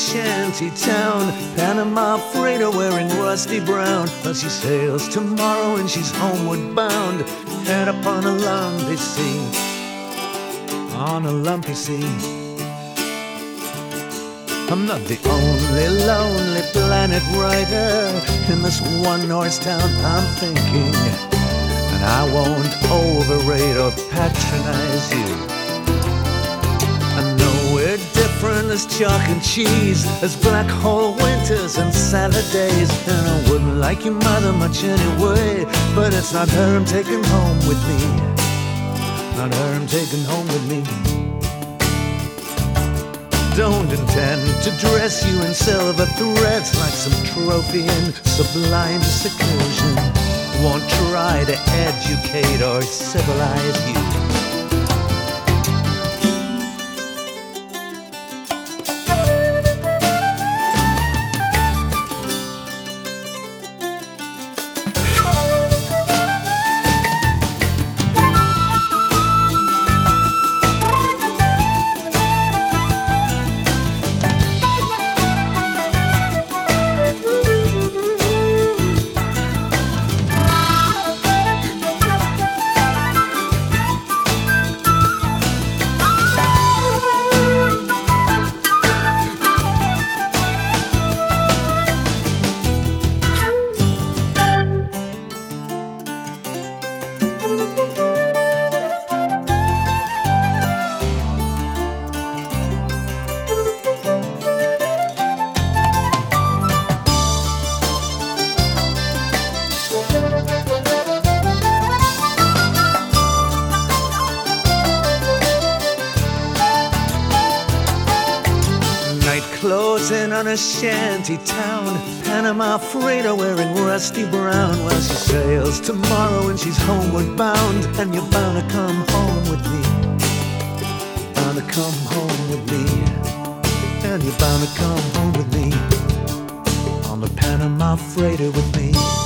shanty town, Panama freighter wearing rusty brown. Well, she sails tomorrow and she's homeward bound, head up on a lumpy sea, on a lumpy sea. I'm not the only lonely planet rider in this one-horse town, I'm thinking. And I won't overrate or patronize you. I know we're different as chalk and cheese, as black hole winters and Saturdays. And I wouldn't like your mother much anyway, but it's not her I'm taking home with me. Not her I'm taking home with me. Don't intend to dress you in silver threads like some trophy in sublime seclusion. Won't try to educate or civilize you. Closing on a shanty town, Panama freighter wearing rusty brown. Well, she sails tomorrow and she's homeward bound, and you're bound to come home with me. Bound to come home with me. And you're bound to come home with me on the Panama freighter with me.